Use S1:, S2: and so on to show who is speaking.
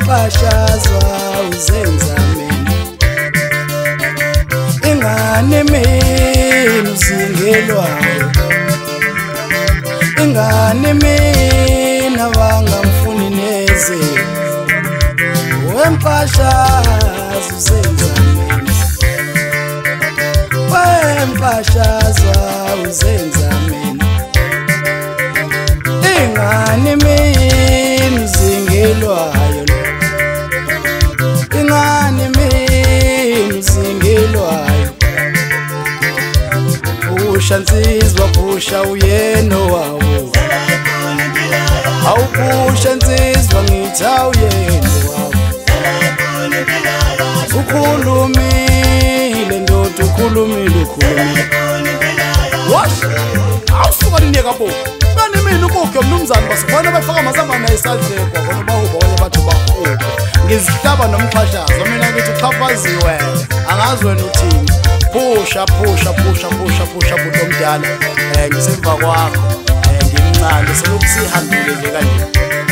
S1: wempashazwa uzenza mina ingane mina uzingelwayo ingane mina wangamfuni neze wempashazwa uzenza mina wempashazwa uzenza mina ingane mina uzingelwayo ingane mina uzingelwayo pusha nsizwa pusha uyeno wawo awupusha nsizwa ngithi awuyeno wawo ukhulumile ndoda ukhulumile wash awusuka ninika bo bani mina ubukho mnumzane basifana bafaka amazamba naye isandleko bona bahuba wona bathu bakhulu ngizihlaba nomxhashazo mina ngithi uchafaziwe angazi wena uthini pusha buthi omdala ngisemva kwakho ngimncane selokusihambile nje kanje